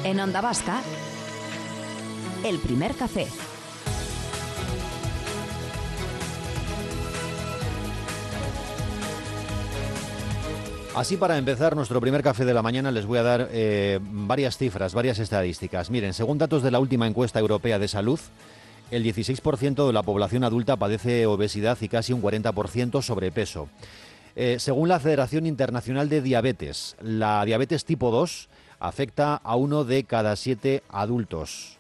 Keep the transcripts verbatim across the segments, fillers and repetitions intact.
En Onda Vasca, El Primer Café. Así, para empezar nuestro primer café de la mañana, les voy a dar eh, varias cifras, varias estadísticas. Miren, según datos de la última encuesta europea de salud, el dieciséis por ciento de la población adulta padece obesidad y casi un cuarenta por ciento sobrepeso. Eh, según la Federación Internacional de Diabetes, la diabetes tipo dos afecta a uno de cada siete adultos.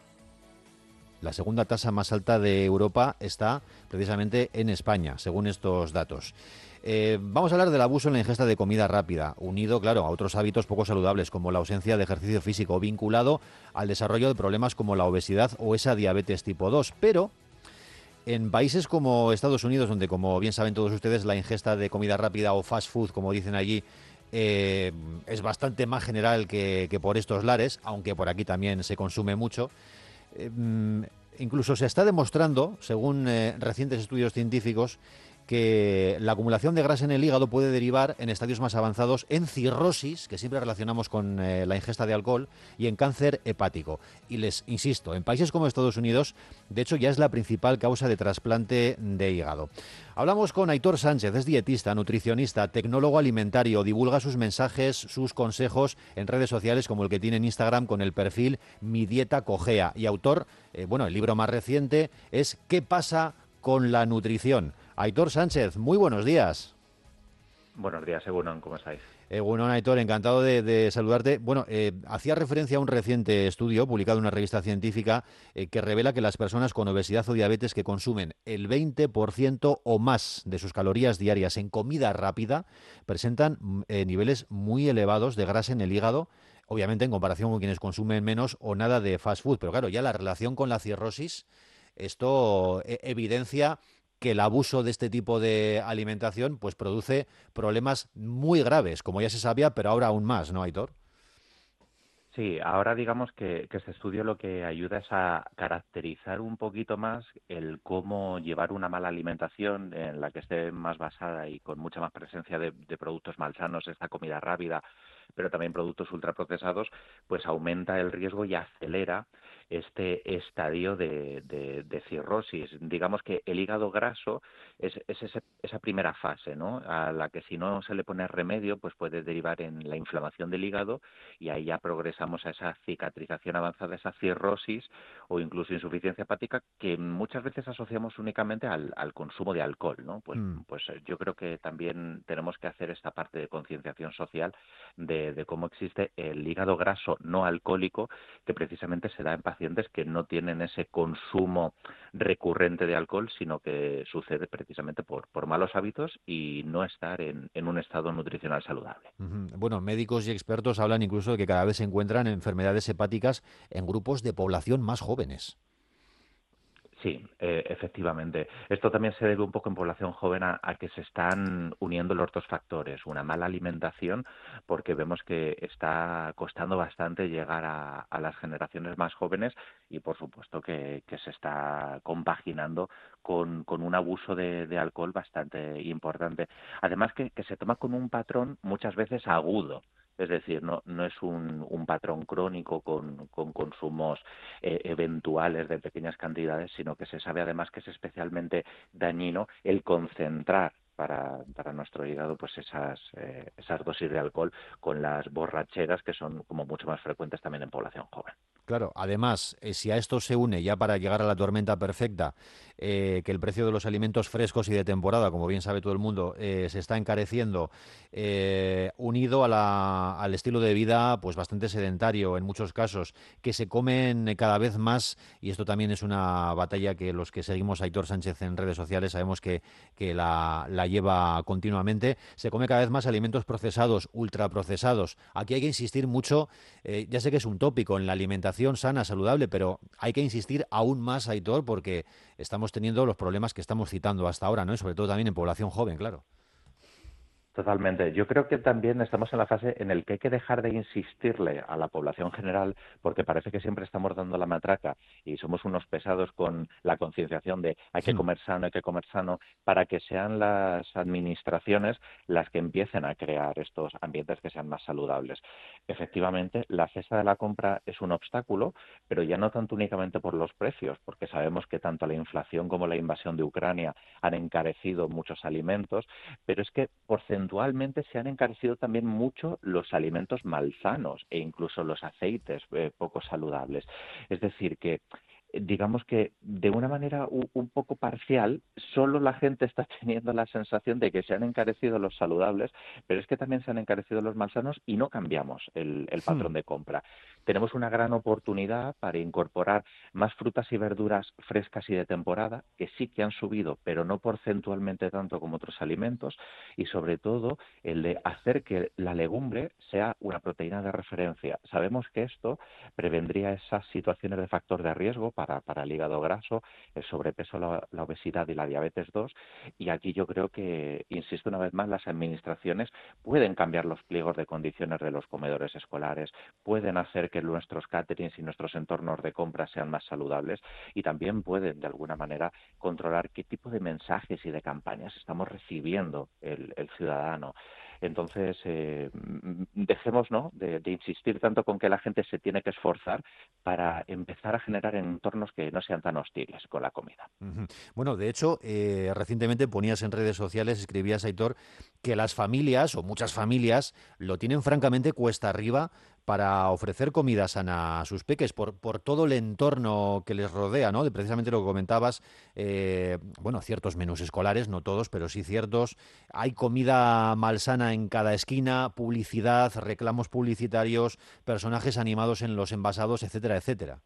La segunda tasa más alta de Europa está precisamente en España, según estos datos. Eh, vamos a hablar del abuso en la ingesta de comida rápida, unido, claro, a otros hábitos poco saludables, como la ausencia de ejercicio físico, vinculado al desarrollo de problemas como la obesidad o esa diabetes tipo dos. Pero en países como Estados Unidos, donde, como bien saben todos ustedes, la ingesta de comida rápida o fast food, como dicen allí, eh, es bastante más general que, que por estos lares, aunque por aquí también se consume mucho. Eh, incluso se está demostrando, según eh, recientes estudios científicos, que la acumulación de grasa en el hígado puede derivar en estadios más avanzados en cirrosis, que siempre relacionamos con eh, la ingesta de alcohol, y en cáncer hepático. Y les insisto, en países como Estados Unidos, de hecho, ya es la principal causa de trasplante de hígado. Hablamos con Aitor Sánchez, es dietista, nutricionista, tecnólogo alimentario, divulga sus mensajes, sus consejos en redes sociales, como el que tiene en Instagram con el perfil Mi Dieta Cogea, y autor, eh, bueno, el libro más reciente es ¿Qué pasa con la nutrición? Aitor Sánchez, muy buenos días. Buenos días, Egunon, ¿cómo estáis? Egunon, Aitor, encantado de, de saludarte. Bueno, eh, hacía referencia a un reciente estudio publicado en una revista científica eh, que revela que las personas con obesidad o diabetes que consumen el veinte por ciento o más de sus calorías diarias en comida rápida presentan eh, niveles muy elevados de grasa en el hígado, obviamente en comparación con quienes consumen menos o nada de fast food. Pero claro, ya la relación con la cirrosis, esto eh, evidencia que el abuso de este tipo de alimentación pues produce problemas muy graves, como ya se sabía, pero ahora aún más, ¿no, Aitor? Sí, ahora digamos que, que este estudio lo que ayuda es a caracterizar un poquito más el cómo llevar una mala alimentación en la que esté más basada y con mucha más presencia de, de productos malsanos, esta comida rápida, pero también productos ultraprocesados, pues aumenta el riesgo y acelera este estadio de, de, de cirrosis. Digamos que el hígado graso es, es ese, esa primera fase, ¿no? A la que si no se le pone remedio, pues puede derivar en la inflamación del hígado y ahí ya progresamos a esa cicatrización avanzada, esa cirrosis o incluso insuficiencia hepática que muchas veces asociamos únicamente al, al consumo de alcohol, ¿no? Pues, Mm. pues yo creo que también tenemos que hacer esta parte de concienciación social de, de cómo existe el hígado graso no alcohólico, que precisamente se da en pacientes que no tienen ese consumo recurrente de alcohol, sino que sucede precisamente por, por malos hábitos y no estar en, en un estado nutricional saludable. Uh-huh. Bueno, médicos y expertos hablan incluso de que cada vez se encuentran enfermedades hepáticas en grupos de población más jóvenes. Sí, eh, efectivamente. Esto también se debe un poco en población joven a, a que se están uniendo los dos factores. Una mala alimentación, porque vemos que está costando bastante llegar a, a las generaciones más jóvenes y, por supuesto, que, que se está compaginando con, con un abuso de, de alcohol bastante importante. Además, que, que se toma con un patrón muchas veces agudo. Es decir, no, no es un, un patrón crónico con, con consumos eh, eventuales de pequeñas cantidades, sino que se sabe además que es especialmente dañino el concentrar para, para nuestro hígado pues esas, eh, esas dosis de alcohol con las borracheras que son como mucho más frecuentes también en población joven. Claro, además, eh, si a esto se une, ya para llegar a la tormenta perfecta, eh, que el precio de los alimentos frescos y de temporada, como bien sabe todo el mundo, eh, se está encareciendo, eh, unido a la, al estilo de vida pues bastante sedentario en muchos casos, que se comen cada vez más, y esto también es una batalla que los que seguimos a Aitor Sánchez en redes sociales sabemos que, que la, la lleva continuamente, se come cada vez más alimentos procesados, ultraprocesados. Aquí hay que insistir mucho, eh, ya sé que es un tópico en la alimentación sana, saludable, pero hay que insistir aún más, Aitor, porque estamos teniendo los problemas que estamos citando hasta ahora, ¿no? Y sobre todo también en población joven, claro. Totalmente. Yo creo que también estamos en la fase en la que hay que dejar de insistirle a la población general, porque parece que siempre estamos dando la matraca y somos unos pesados con la concienciación de hay que comer sano, hay que comer sano, para que sean las administraciones las que empiecen a crear estos ambientes que sean más saludables. efectivamente, la cesta de la compra es un obstáculo, pero ya no tanto únicamente por los precios, porque sabemos que tanto la inflación como la invasión de Ucrania han encarecido muchos alimentos, pero es que porcentualmente se han encarecido también mucho los alimentos malsanos e incluso los aceites eh, poco saludables. Es decir, que digamos que de una manera u- un poco parcial, solo la gente está teniendo la sensación de que se han encarecido los saludables, pero es que también se han encarecido los malsanos y no cambiamos el, el Hmm. patrón de compra. Tenemos una gran oportunidad para incorporar más frutas y verduras frescas y de temporada, que sí que han subido, pero no porcentualmente tanto como otros alimentos, y sobre todo el de hacer que la legumbre sea una proteína de referencia. Sabemos que esto prevendría esas situaciones de factor de riesgo para, para el hígado graso, el sobrepeso, la, la obesidad y la diabetes dos. Y aquí yo creo que, insisto una vez más, las administraciones pueden cambiar los pliegos de condiciones de los comedores escolares, pueden hacer que nuestros caterings y nuestros entornos de compra sean más saludables y también pueden, de alguna manera, controlar qué tipo de mensajes y de campañas estamos recibiendo el, el ciudadano. Entonces, eh, dejemos, ¿no?, de, de insistir tanto con que la gente se tiene que esforzar para empezar a generar entornos que no sean tan hostiles con la comida. Ujú. Bueno, de hecho, eh, recientemente ponías en redes sociales, escribías, Aitor, que las familias, o muchas familias, lo tienen francamente cuesta arriba para ofrecer comida sana a sus peques, por, por todo el entorno que les rodea, ¿no? De precisamente lo que comentabas, eh, bueno, ciertos menús escolares, no todos, pero sí ciertos. Hay comida malsana en cada esquina, publicidad, reclamos publicitarios, personajes animados en los envasados, etcétera, etcétera.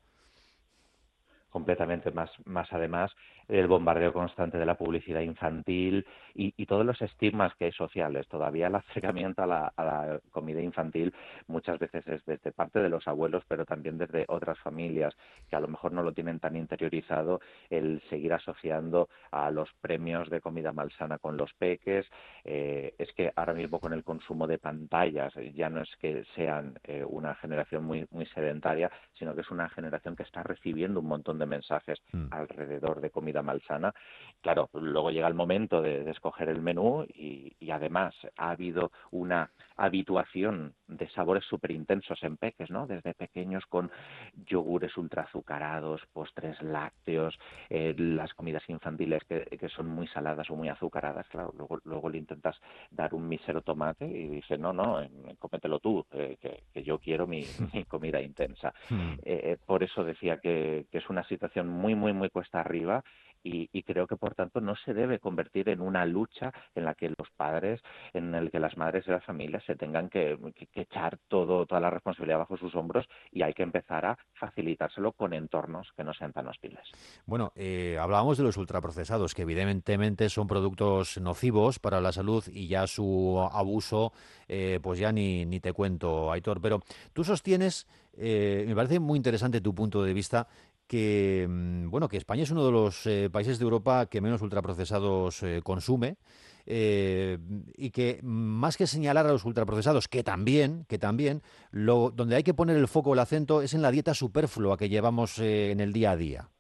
Completamente, más, más además el bombardeo constante de la publicidad infantil y, y todos los estigmas que hay sociales. Todavía el acercamiento a la, a la comida infantil muchas veces es desde parte de los abuelos, pero también desde otras familias que a lo mejor no lo tienen tan interiorizado, el seguir asociando a los premios de comida malsana con los peques. Eh, es que ahora mismo con el consumo de pantallas ya no es que sean eh, una generación muy, muy sedentaria, sino que es una generación que está recibiendo un montón de mensajes Mm. alrededor de comida malsana. Claro, luego llega el momento de, de escoger el menú y, y además ha habido una habituación de sabores súper intensos en peques, ¿no? Desde pequeños con yogures ultraazucarados, postres lácteos, eh, las comidas infantiles que, que son muy saladas o muy azucaradas. Claro, luego, luego le intentas dar un mísero tomate y dice, no, no, eh, cómetelo tú, eh, que, que yo quiero mi, mi comida intensa. Mm. Eh, por eso decía que, que es una situación muy, muy, muy cuesta arriba y, y creo que, por tanto, no se debe convertir en una lucha en la que los padres, en el que las madres de las familias se tengan que, que, que echar todo, toda la responsabilidad bajo sus hombros y hay que empezar a facilitárselo con entornos que no sean tan hostiles. Bueno, eh, hablábamos de los ultraprocesados, que evidentemente son productos nocivos para la salud y ya su abuso, eh, pues ya ni, ni te cuento, Aitor. Pero tú sostienes, eh, me parece muy interesante tu punto de vista, que mm, bueno, que España es uno de los eh, países de Europa que menos ultraprocesados eh, consume. eh, y que mm, más que señalar a los ultraprocesados, que también, que también, lo, donde hay que poner el foco, el acento, es en la dieta superflua que llevamos eh, en el día a día.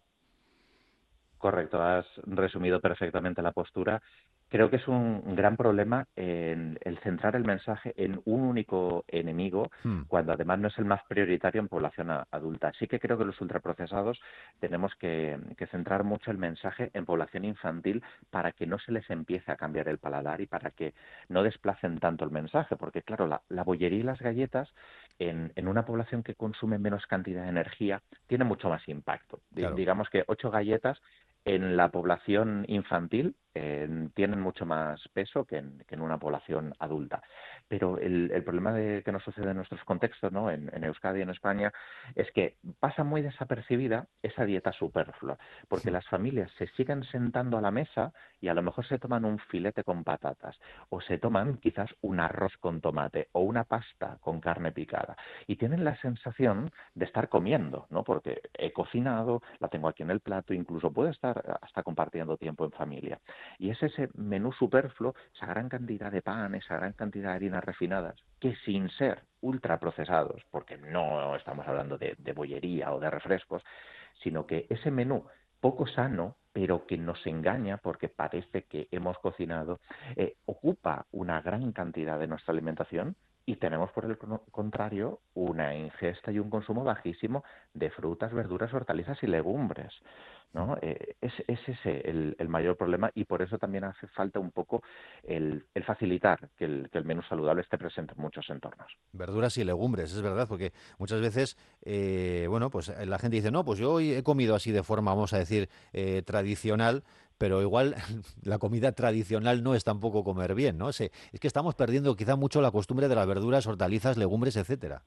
Correcto, has resumido perfectamente la postura. Creo que es un gran problema en el centrar el mensaje en un único enemigo, Hmm. cuando además no es el más prioritario en población a- adulta. Sí que creo que los ultraprocesados tenemos que, que centrar mucho el mensaje en población infantil para que no se les empiece a cambiar el paladar y para que no desplacen tanto el mensaje, porque claro, la, la bollería y las galletas en, en una población que consume menos cantidad de energía tiene mucho más impacto. Di- Claro. digamos que ocho galletas en la población infantil eh, tienen mucho más peso que en, que en una población adulta. Pero el, el problema de, que nos sucede en nuestros contextos, ¿no?, en, en Euskadi y en España, es que pasa muy desapercibida esa dieta superflua, porque las familias se siguen sentando a la mesa y a lo mejor se toman un filete con patatas, o se toman quizás un arroz con tomate, o una pasta con carne picada, y tienen la sensación de estar comiendo, ¿no?, porque he cocinado, la tengo aquí en el plato, incluso puedo estar hasta compartiendo tiempo en familia. Y es ese menú superfluo, esa gran cantidad de pan, esa gran cantidad de harinas refinadas, que sin ser ultraprocesados, porque no estamos hablando de, de bollería o de refrescos, sino que ese menú poco sano, pero que nos engaña porque parece que hemos cocinado, eh, ocupa una gran cantidad de nuestra alimentación Y tenemos, por el contrario, una ingesta y un consumo bajísimo de frutas, verduras, hortalizas y legumbres, ¿no? Eh, es, es ese el, el mayor problema, y por eso también hace falta un poco el, el facilitar que el, que el menú saludable esté presente en muchos entornos. Verduras y legumbres, es verdad, porque muchas veces, eh, bueno, pues eh, la gente dice, no, pues yo hoy he comido así de forma, vamos a decir, eh, tradicional, pero igual la comida tradicional no es tampoco comer bien, ¿no? Se- es que estamos perdiendo quizá mucho la costumbre de las verduras, hortalizas, legumbres, etcétera.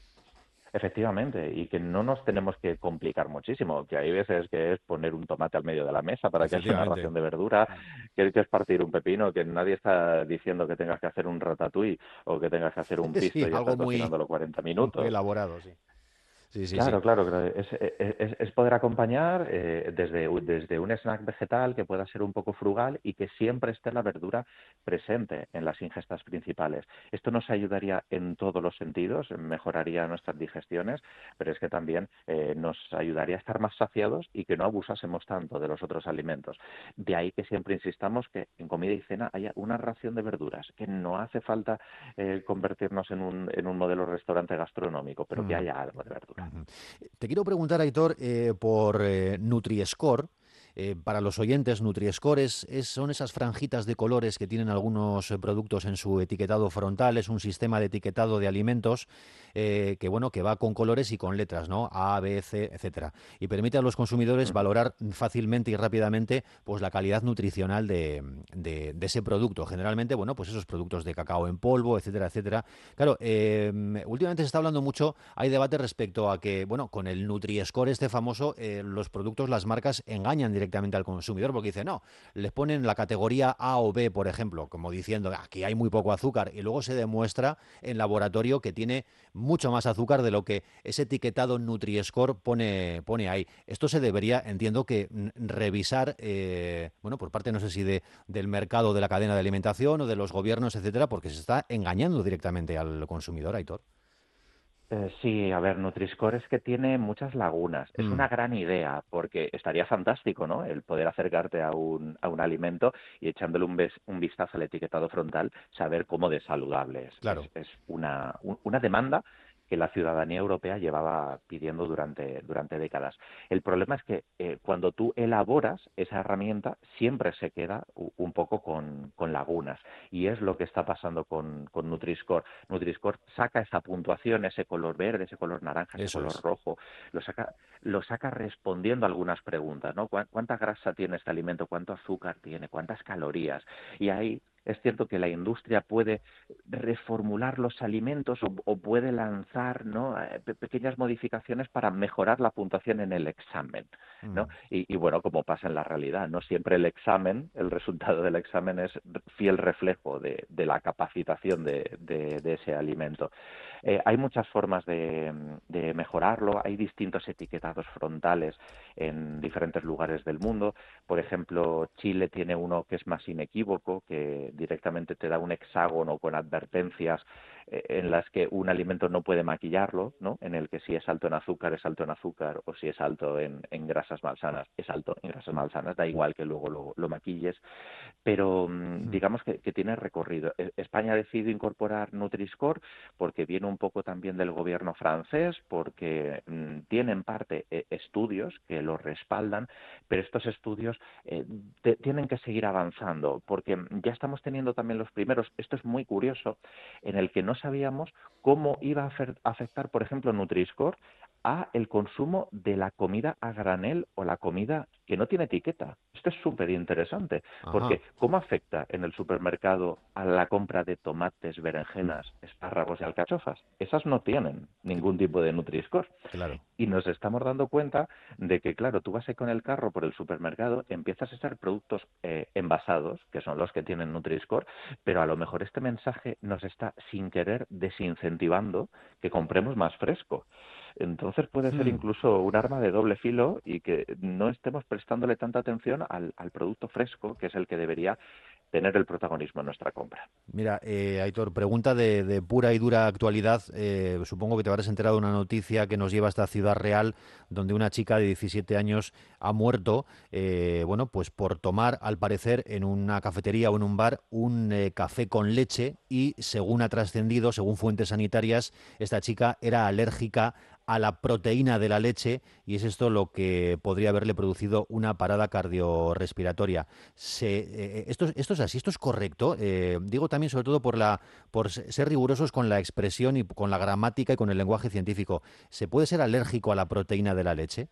Efectivamente, y que no nos tenemos que complicar muchísimo, que hay veces que es poner un tomate al medio de la mesa para que haya una Efectivamente. ración de verdura, que que es partir un pepino, que nadie está diciendo que tengas que hacer un ratatouille o que tengas que hacer un Sí, pisto y algo estar muy, cocinándolo cuarenta muy minutos. elaborado, sí. Sí, sí, sí. Claro, claro, claro. Es, es- es- es poder acompañar eh, desde, u- desde un snack vegetal que pueda ser un poco frugal y que siempre esté la verdura presente en las ingestas principales. Esto nos ayudaría en todos los sentidos, mejoraría nuestras digestiones, pero es que también eh, nos ayudaría a estar más saciados y que no abusásemos tanto de los otros alimentos. De ahí que siempre insistamos que en comida y cena haya una ración de verduras, que no hace falta eh, convertirnos en un, en un modelo restaurante gastronómico, pero que Mm. haya algo de verdura. Ujú. Te quiero preguntar, Aitor, eh, por eh, Nutri-Score. Eh, para los oyentes, Nutri-Score es, es- son esas franjitas de colores que tienen algunos eh, productos en su etiquetado frontal. Es un sistema de etiquetado de alimentos eh, que, bueno, que va con colores y con letras, ¿no? A, B, C, etcétera. Y permite a los consumidores Ujú. valorar fácilmente y rápidamente, pues, la calidad nutricional de, de- de ese producto. Generalmente, bueno, pues esos productos de cacao en polvo, etcétera, etcétera. Claro, eh, últimamente se está hablando mucho, hay debate respecto a que, bueno, con el Nutri-Score este famoso, eh, los productos, las marcas engañan directamente al consumidor porque dicen, no, les ponen la categoría A o B, por ejemplo, como diciendo, aquí hay muy poco azúcar, y luego se demuestra en laboratorio que tiene mucho más azúcar de lo que ese etiquetado Nutri-Score pone, pone ahí. Esto se debería, entiendo que, mm, revisar, eh, bueno, por parte, no sé si de, del mercado, de la cadena de alimentación o de los gobiernos, etcétera, porque se está engañando directamente al consumidor, Aitor. Eh, sí, a ver, Nutri-Score es que tiene muchas lagunas. Es Mm, una gran idea porque estaría fantástico, ¿no? El poder acercarte a un, a un alimento y echándole un, ves- un vistazo al etiquetado frontal, saber cómo de saludable es. Es, claro. es una, un- una demanda que la ciudadanía europea llevaba pidiendo durante, durante décadas. El problema es que eh, cuando tú elaboras esa herramienta, siempre se queda u- un poco con, con lagunas. Y es lo que está pasando con, con Nutri-Score. Nutri-Score saca esa puntuación, ese color verde, ese color naranja, ese Eso color es. rojo, lo saca, lo saca respondiendo a algunas preguntas, ¿no? ¿Cuá- ¿Cuánta grasa tiene este alimento? ¿Cuánto azúcar tiene? ¿Cuántas calorías? Y ahí es cierto que la industria puede reformular los alimentos o, o puede lanzar, ¿no? eh, pe- pequeñas modificaciones para mejorar la puntuación en el examen, ¿no? Mm. Y, y bueno, como pasa en la realidad, no siempre el examen, el resultado del examen es fiel reflejo de, de la capacitación de, de- de ese alimento. Eh, hay muchas formas de, de mejorarlo, hay distintos etiquetados frontales en diferentes lugares del mundo. Por ejemplo, Chile tiene uno que es más inequívoco, que directamente te da un hexágono con advertencias eh, en las que un alimento no puede maquillarlo, ¿no? En el que si es alto en azúcar, es alto en azúcar, o si es alto en, en grasas malsanas, es alto en grasas malsanas, da igual que luego lo, lo maquilles, pero mm, Mm. digamos que, que tiene recorrido. E- España ha decidido incorporar Nutri-Score porque viene un poco también del gobierno francés, porque mm, tiene en parte eh, estudios que lo respaldan, pero estos estudios eh, te- tienen que seguir avanzando, porque mm, ya estamos teniendo también los primeros, esto es muy curioso, en el que no sabíamos cómo iba a afer- afectar, por ejemplo, Nutri-Score a el consumo de la comida a granel o la comida que no tiene etiqueta. Esto es súper interesante, Ajá. porque ¿cómo afecta en el supermercado a la compra de tomates, berenjenas, espárragos y alcachofas? Esas no tienen Cl- ningún tipo de Nutri-Score. Claro. Y nos estamos dando cuenta de que, claro, tú vas ahí con el carro por el supermercado, empiezas a echar productos eh, envasados, que son los que tienen Nutri-Score, pero a lo mejor este mensaje nos está, sin querer, desincentivando que compremos más fresco. Entonces puede ser Hmm. incluso un arma de doble filo y que no estemos prestándole tanta atención al, al producto fresco, que es el que debería tener el protagonismo en nuestra compra. Mira, eh, Aitor, pregunta de, de pura y dura actualidad. Eh, supongo que te habrás enterado de una noticia que nos lleva hasta Ciudad Real, donde una chica de diecisiete años ha muerto, eh, bueno, pues por tomar, al parecer, en una cafetería o en un bar, un eh, café con leche y, según ha trascendido, según fuentes sanitarias, esta chica era alérgica a la proteína de la leche y es esto lo que podría haberle producido una parada cardiorrespiratoria. Se, eh, esto, esto es así, esto es correcto. Eh, digo también, sobre todo, por la por ser rigurosos con la expresión y con la gramática y con el lenguaje científico. ¿Se puede ser alérgico a la proteína de la leche?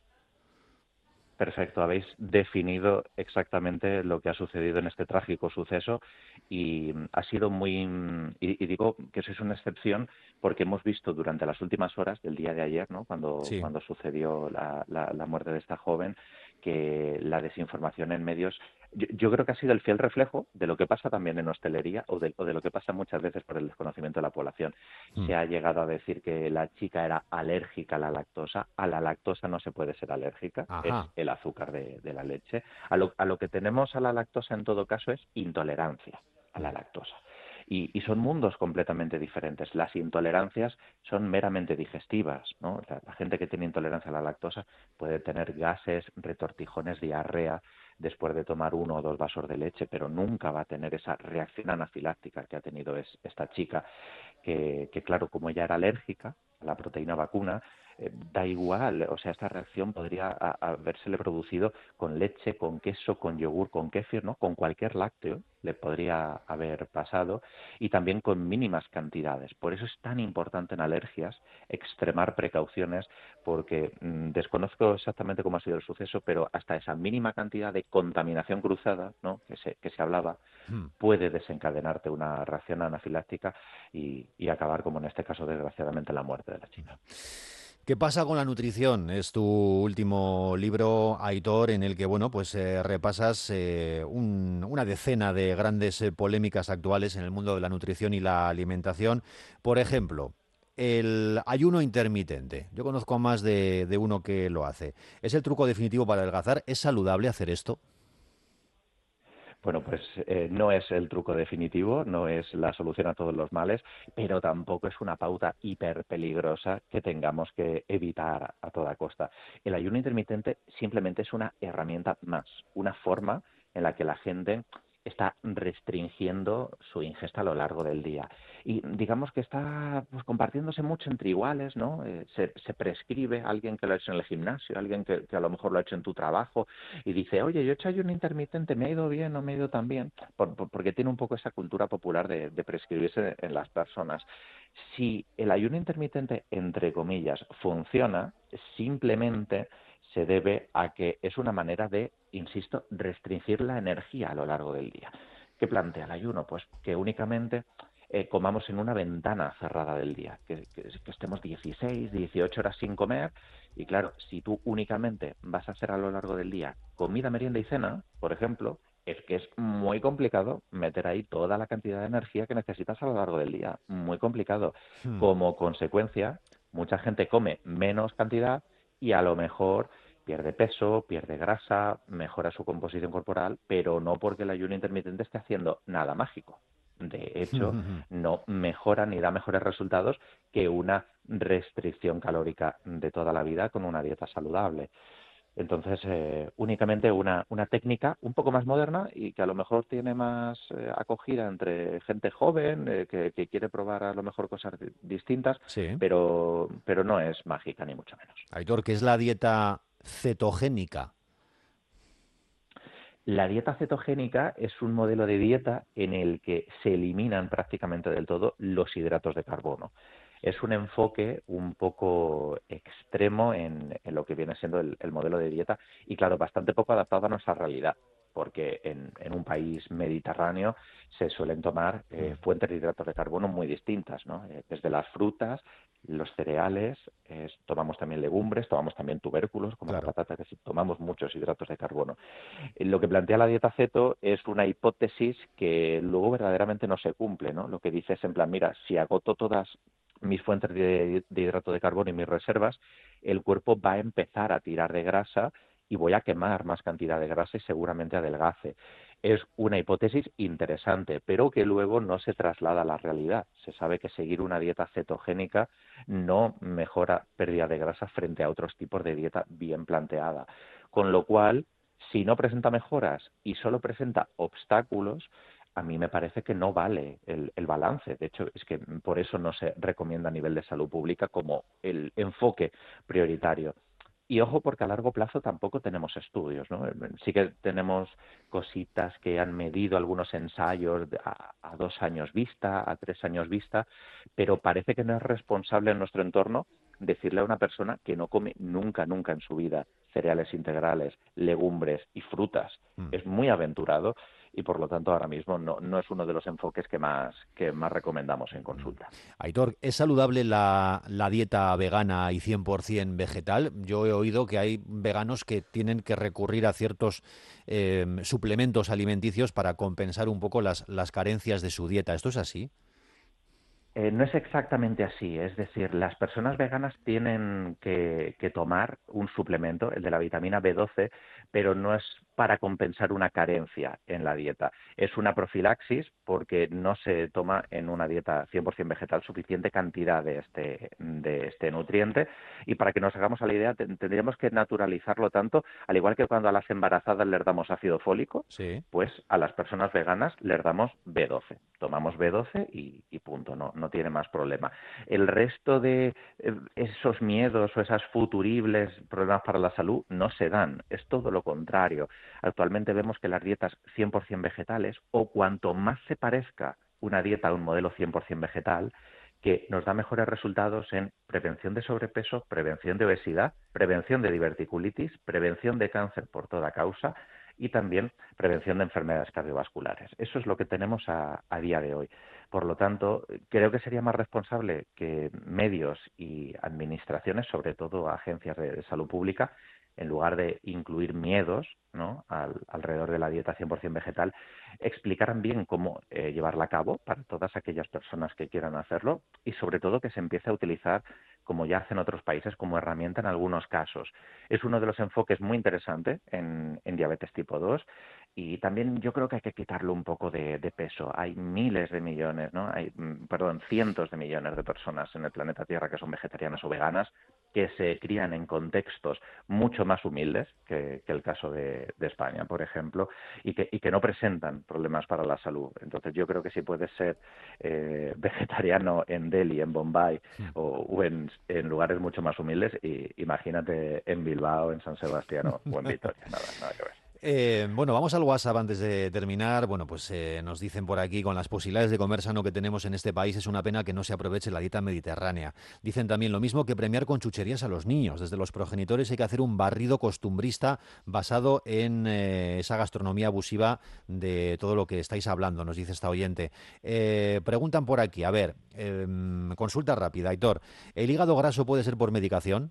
Perfecto, habéis definido exactamente lo que ha sucedido en este trágico suceso y mm, ha sido muy, mm, y, y digo que eso es una excepción porque hemos visto durante las últimas horas del día de ayer, ¿no? Cuando, Sí. cuando sucedió la, la, la muerte de esta joven, que la desinformación en medios, yo, yo creo que ha sido el fiel reflejo de lo que pasa también en hostelería o de, o de lo que pasa muchas veces por el desconocimiento de la población. Mm. Se ha llegado a decir que la chica era alérgica a la lactosa. A la lactosa no se puede ser alérgica, es Ajá. el azúcar de, de la leche. A lo, a lo que tenemos a la lactosa en todo caso es intolerancia a la Mm. lactosa. Y, y son mundos completamente diferentes. Las intolerancias son meramente digestivas, ¿no? La, la gente que tiene intolerancia a la lactosa puede tener gases, retortijones, diarrea después de tomar uno o dos vasos de leche, pero nunca va a tener esa reacción anafiláctica que ha tenido es, esta chica, que, que claro, como ella era alérgica a la proteína vacuna, eh, da igual, o sea, esta reacción podría a- habérsele producido con leche, con queso, con yogur, con kéfir, ¿no? Con cualquier lácteo le podría haber pasado y también con mínimas cantidades. Por eso es tan importante en alergias extremar precauciones porque mmm, desconozco exactamente cómo ha sido el suceso, pero hasta esa mínima cantidad de contaminación cruzada, ¿no? que se, que se hablaba, Mm. puede desencadenarte una reacción anafiláctica y, y acabar, como en este caso, desgraciadamente, la muerte de la chica. ¿Qué pasa con la nutrición? Es tu último libro, Aitor, en el que, bueno, pues eh, repasas eh, un- una decena de grandes eh, polémicas actuales en el mundo de la nutrición y la alimentación. Por ejemplo, el ayuno intermitente. Yo conozco a más de, de uno que lo hace. ¿Es el truco definitivo para adelgazar? ¿Es saludable hacer esto? Bueno, pues eh, no es el truco definitivo, no es la solución a todos los males, pero tampoco es una pauta hiper peligrosa que tengamos que evitar a toda costa. El ayuno intermitente simplemente es una herramienta más, una forma en la que la gente está restringiendo su ingesta a lo largo del día. Y digamos que está pues, compartiéndose mucho entre iguales, ¿no? Eh, se, se prescribe a alguien que lo ha hecho en el gimnasio, alguien que, que a lo mejor lo ha hecho en tu trabajo, y dice, oye, yo he hecho ayuno intermitente, ¿me ha ido bien o me ha ido tan bien? Por, por, porque tiene un poco esa cultura popular de, de prescribirse en las personas. Si el ayuno intermitente, entre comillas, funciona, simplemente se debe a que es una manera de, insisto, restringir la energía a lo largo del día. ¿Qué plantea el ayuno? Pues que únicamente eh, comamos en una ventana cerrada del día, que, que, que estemos dieciséis, dieciocho horas sin comer. Y claro, si tú únicamente vas a hacer a lo largo del día comida, merienda y cena, por ejemplo, es que es muy complicado meter ahí toda la cantidad de energía que necesitas a lo largo del día. Muy complicado. Hmm. Como consecuencia, mucha gente come menos cantidad y a lo mejor pierde peso, pierde grasa, mejora su composición corporal, pero no porque el ayuno intermitente esté haciendo nada mágico. De hecho, no mejora ni da mejores resultados que una restricción calórica de toda la vida con una dieta saludable. Entonces, eh, únicamente una, una técnica un poco más moderna y que a lo mejor tiene más eh, acogida entre gente joven eh, que, que quiere probar a lo mejor cosas di- distintas, Sí. pero, pero no es mágica ni mucho menos. Aitor, ¿qué es la dieta cetogénica? La dieta cetogénica es un modelo de dieta en el que se eliminan prácticamente del todo los hidratos de carbono. Es un enfoque un poco extremo en, en lo que viene siendo el, el modelo de dieta y, claro, bastante poco adaptado a nuestra realidad, porque en, en un país mediterráneo se suelen tomar eh, Hmm. fuentes de hidratos de carbono muy distintas, ¿no? Eh, desde las frutas, los cereales, eh, tomamos también legumbres, tomamos también tubérculos como la Claro. patata, que sí, tomamos muchos hidratos de carbono. Lo que plantea la dieta ceto es una hipótesis que luego verdaderamente no se cumple, ¿no? Lo que dice es en plan, mira, si agoto todas mis fuentes de, de hidrato de carbono y mis reservas, el cuerpo va a empezar a tirar de grasa y voy a quemar más cantidad de grasa y seguramente adelgace. Es una hipótesis interesante, pero que luego no se traslada a la realidad. Se sabe que seguir una dieta cetogénica no mejora pérdida de grasa frente a otros tipos de dieta bien planteada. Con lo cual, si no presenta mejoras y solo presenta obstáculos, a mí me parece que no vale el, el balance. De hecho, es que por eso no se recomienda a nivel de salud pública como el enfoque prioritario. Y ojo, porque a largo plazo tampoco tenemos estudios, ¿no? Sí que tenemos cositas que han medido algunos ensayos a, a dos años vista, a tres años vista, pero parece que no es responsable en nuestro entorno decirle a una persona que no come nunca, nunca en su vida cereales integrales, legumbres y frutas. Mm. Es muy aventurado y por lo tanto ahora mismo no, no es uno de los enfoques que más, que más recomendamos en consulta. Aitor, ¿es saludable la, la dieta vegana y cien por ciento vegetal? Yo he oído que hay veganos que tienen que recurrir a ciertos eh, suplementos alimenticios para compensar un poco las, las carencias de su dieta. ¿Esto es así? Eh, no es exactamente así, es decir, las personas veganas tienen que, que tomar un suplemento, el de la vitamina B doce, pero no es para compensar una carencia en la dieta. Es una profilaxis porque no se toma en una dieta cien por ciento vegetal suficiente cantidad de este, de este nutriente, y para que nos hagamos a la idea ten- tendríamos que naturalizarlo tanto, al igual que cuando a las embarazadas les damos ácido fólico, Sí. pues a las personas veganas les damos B doce. Tomamos B doce y, y punto, no, no tiene más problema. El resto de eh, esos miedos o esas futuribles problemas para la salud no se dan, es todo lo contrario. Actualmente vemos que las dietas cien por ciento vegetales, o cuanto más se parezca una dieta a un modelo cien por ciento vegetal, que nos da mejores resultados en prevención de sobrepeso, prevención de obesidad, prevención de diverticulitis, prevención de cáncer por toda causa y también prevención de enfermedades cardiovasculares. Eso es lo que tenemos a, a día de hoy. Por lo tanto, creo que sería más responsable que medios y administraciones, sobre todo agencias de, de salud pública, en lugar de incluir miedos, ¿no?, al, alrededor de la dieta cien por ciento vegetal, explicaran bien cómo eh, llevarla a cabo para todas aquellas personas que quieran hacerlo y sobre todo que se empiece a utilizar, como ya hacen otros países, como herramienta en algunos casos. Es uno de los enfoques muy interesantes en, en diabetes tipo dos y también yo creo que hay que quitarle un poco de, de peso. Hay miles de millones, ¿no? Hay, mm, perdón, cientos de millones de personas en el planeta Tierra que son vegetarianas o veganas, que se crían en contextos mucho más humildes que, que el caso de, de España, por ejemplo, y que, y que no presentan problemas para la salud. Entonces yo creo que si puedes ser eh, vegetariano en Delhi, en Bombay o, o en, en lugares mucho más humildes, y imagínate en Bilbao, en San Sebastián o, o en Vitoria, nada, nada que ver. Eh, bueno, vamos al WhatsApp antes de terminar. Bueno, pues eh, nos dicen por aquí, con las posibilidades de comer sano que tenemos en este país, es una pena que no se aproveche la dieta mediterránea. Dicen también lo mismo, que premiar con chucherías a los niños. Desde los progenitores hay que hacer un barrido costumbrista basado en eh, esa gastronomía abusiva de todo lo que estáis hablando, nos dice esta oyente. Eh, preguntan por aquí, a ver, eh, consulta rápida, Aitor. ¿El hígado graso puede ser por medicación?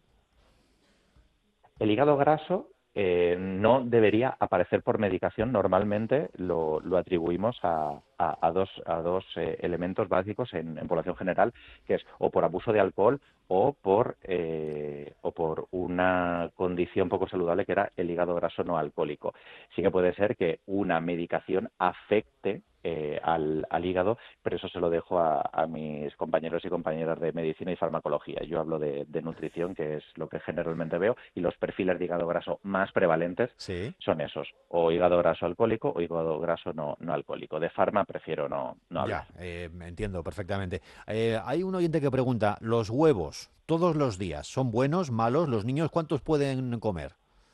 El hígado graso eh, no debería aparecer por medicación. Normalmente lo, lo atribuimos a, a, a dos, a dos eh, elementos básicos en, en población general, que es o por abuso de alcohol o por, eh, o por una condición poco saludable que era el hígado graso no alcohólico. Sí que puede ser que una medicación afecte Eh, al, al hígado, pero eso se lo dejo a, a mis compañeros y compañeras de medicina y farmacología. Yo hablo de, de nutrición, que es lo que generalmente veo, y los perfiles de hígado graso más prevalentes Sí. son esos, o hígado graso alcohólico o hígado graso no, no alcohólico. De farma prefiero no, no hablar. Ya, eh, entiendo perfectamente. Eh, hay un oyente que pregunta, ¿los huevos todos los días son buenos, malos? ¿Los niños cuántos pueden comer?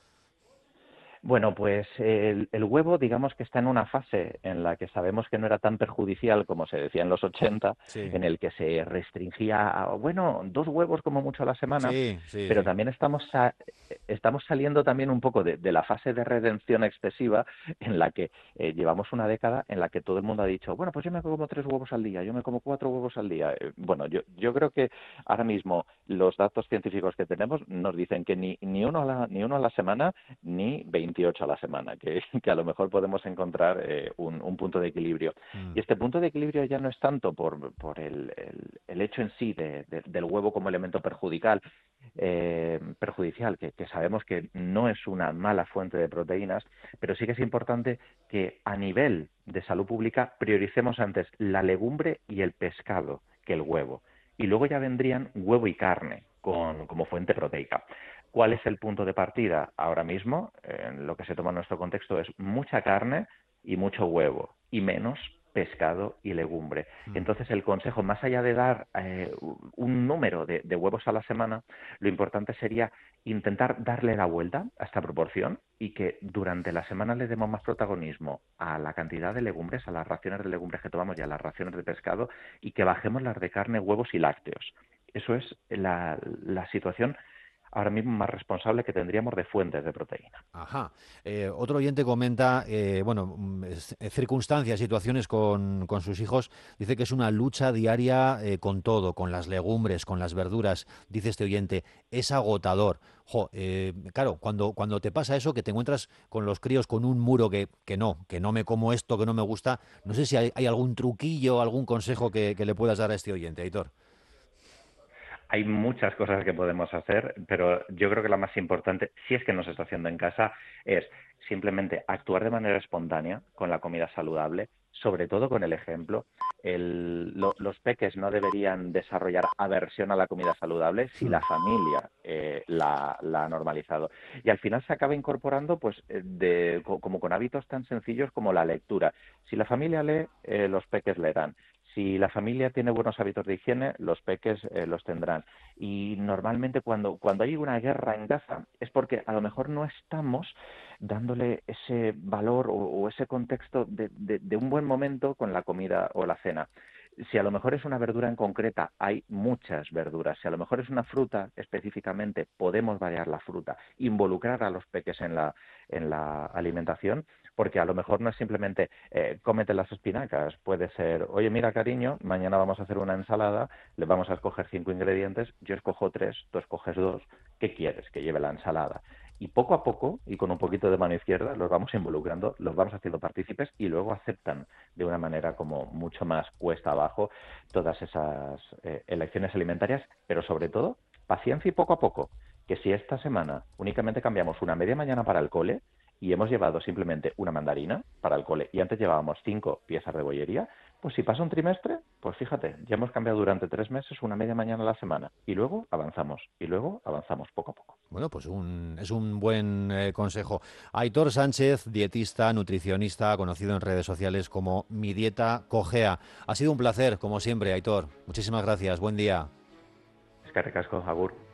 Bueno, pues el, el huevo, digamos que está en una fase en la que sabemos que no era tan perjudicial como se decía en los ochenta, Sí, en el que se restringía a, bueno, dos huevos como mucho a la semana, sí, sí, pero sí. también estamos a- estamos saliendo también un poco de, de la fase de redención excesiva en la que eh, llevamos una década en la que todo el mundo ha dicho, bueno, pues yo me como tres huevos al día, yo me como cuatro huevos al día. Eh, bueno, yo, yo creo que ahora mismo los datos científicos que tenemos nos dicen que ni, ni, uno, a la, ni uno a la semana ni veintiocho a la semana, que, que a lo mejor podemos encontrar eh, un, un punto de equilibrio. Mm. Y este punto de equilibrio ya no es tanto por, por el, el, el hecho en sí de, de, del huevo como elemento perjudicial, eh, perjudicial que, que sabemos que no es una mala fuente de proteínas, pero sí que es importante que a nivel de salud pública prioricemos antes la legumbre y el pescado que el huevo. Y luego ya vendrían huevo y carne con, como fuente proteica. ¿Cuál es el punto de partida? Ahora mismo, en lo que se toma en nuestro contexto, es mucha carne y mucho huevo, y menos pescado y legumbre. Entonces, el consejo, más allá de dar eh, un número de, de huevos a la semana, lo importante sería intentar darle la vuelta a esta proporción y que durante la semana le demos más protagonismo a la cantidad de legumbres, a las raciones de legumbres que tomamos y a las raciones de pescado, y que bajemos las de carne, huevos y lácteos. Eso es la, la situación ahora mismo más responsable que tendríamos de fuentes de proteína. Ajá. Eh, otro oyente comenta, eh, bueno, circunstancias, situaciones con, con sus hijos. Dice que es una lucha diaria eh, con todo, con las legumbres, con las verduras. Dice este oyente, es agotador. Jo, eh, claro, cuando, cuando te pasa eso, que te encuentras con los críos con un muro que, que no, que no me como esto, que no me gusta, no sé si hay, hay algún truquillo, algún consejo que, que le puedas dar a este oyente, Aitor. Hay muchas cosas que podemos hacer, pero yo creo que la más importante, si es que no se está haciendo en casa, es simplemente actuar de manera espontánea con la comida saludable, sobre todo con el ejemplo. El, lo, los peques no deberían desarrollar aversión a la comida saludable si la familia eh, la, la ha normalizado. Y al final se acaba incorporando pues de, como con hábitos tan sencillos como la lectura. Si la familia lee, eh, los peques leerán. Si la familia tiene buenos hábitos de higiene, los peques eh, los tendrán. Y normalmente cuando, cuando hay una guerra en casa es porque a lo mejor no estamos dándole ese valor o, o ese contexto de, de, de un buen momento con la comida o la cena. Si a lo mejor es una verdura en concreta, hay muchas verduras. Si a lo mejor es una fruta específicamente, podemos variar la fruta, involucrar a los peques en la, en la alimentación, porque a lo mejor no es simplemente eh, cómete las espinacas, puede ser, oye, mira cariño, mañana vamos a hacer una ensalada, le vamos a escoger cinco ingredientes, yo escojo tres, tú escoges dos, ¿qué quieres que lleve la ensalada? Y poco a poco, y con un poquito de mano izquierda, los vamos involucrando, los vamos haciendo partícipes y luego aceptan de una manera como mucho más cuesta abajo todas esas eh, elecciones alimentarias, pero sobre todo, paciencia y poco a poco. Que si esta semana únicamente cambiamos una media mañana para el cole y hemos llevado simplemente una mandarina para el cole y antes llevábamos cinco piezas de bollería, pues si pasa un trimestre, pues fíjate, ya hemos cambiado durante tres meses una media mañana a la semana y luego avanzamos, y luego avanzamos poco a poco. Bueno, pues un, es un buen eh, consejo. Aitor Sánchez, dietista, nutricionista, conocido en redes sociales como Mi Dieta Cogea. Ha sido un placer, como siempre, Aitor. Muchísimas gracias. Buen día. Eskerrik asko, agur.